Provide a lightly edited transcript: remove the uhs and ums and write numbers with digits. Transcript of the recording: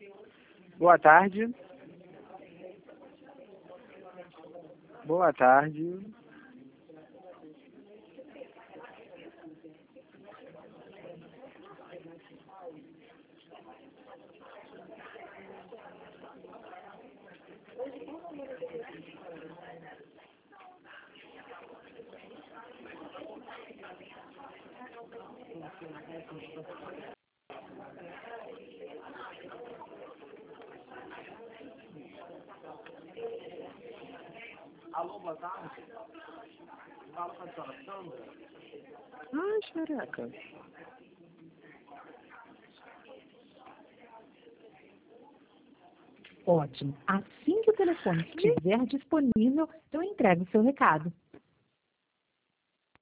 Boa tarde. Boa tarde. Alô, boa tarde. Fala com a senhora Sandra. Ai, xereca. Ótimo. Assim que o telefone estiver disponível, eu entrego o seu recado.